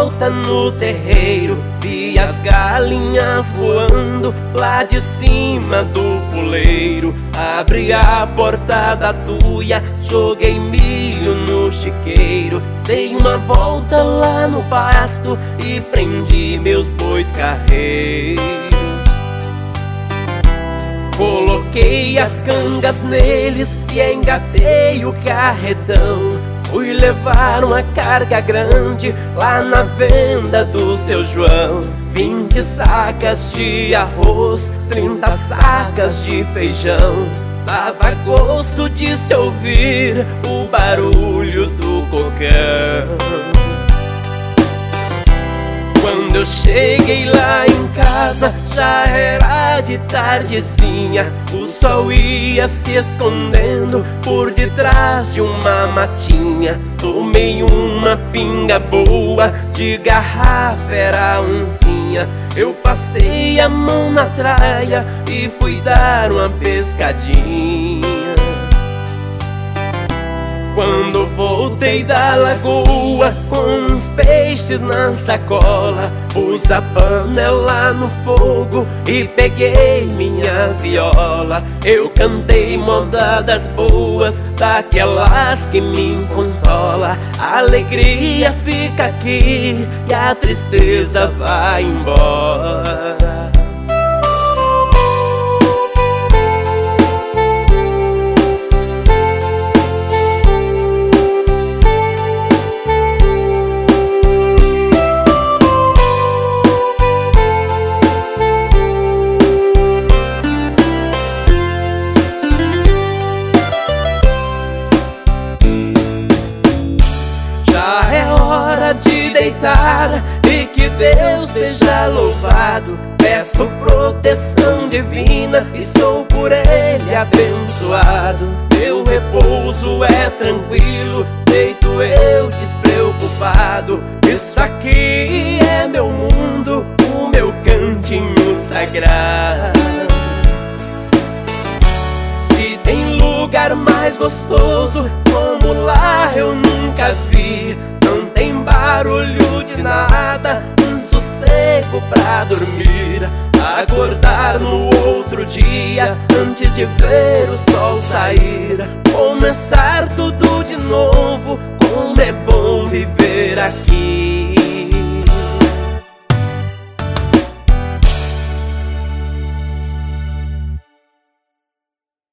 volta no terreiro, vi as galinhas voando lá de cima do puleiro. Abri a porta da tuia, joguei milho no chiqueiro, dei uma volta lá no pasto e prendi meus bois carreiros. Coloquei as cangas neles e engatei o carretão. Fui levar uma carga grande lá na venda do seu João. 20 sacas de arroz, 30 sacas de feijão. Dava gosto de se ouvir o barulho do cocão. Quando eu cheguei lá em casa, já era de tardezinha. O sol ia se escondendo por detrás de uma matinha. Tomei uma pinga boa, de garrafa era unzinha. Eu passei a mão na traia e fui dar uma pescadinha. Quando voltei da lagoa com uns peixes na sacola, pus a panela no fogo e peguei minha viola. Eu cantei modadas boas, daquelas que me consola. A alegria fica aqui e a tristeza vai embora. De deitar e que Deus seja louvado. Peço proteção divina e sou por Ele abençoado. Meu repouso é tranquilo, deito eu despreocupado. Isso aqui é meu mundo, o meu cantinho sagrado. Se tem lugar mais gostoso como lá eu nunca vi. Não tem barulho de nada, um sossego pra dormir. Acordar no outro dia, antes de ver o sol sair. Começar tudo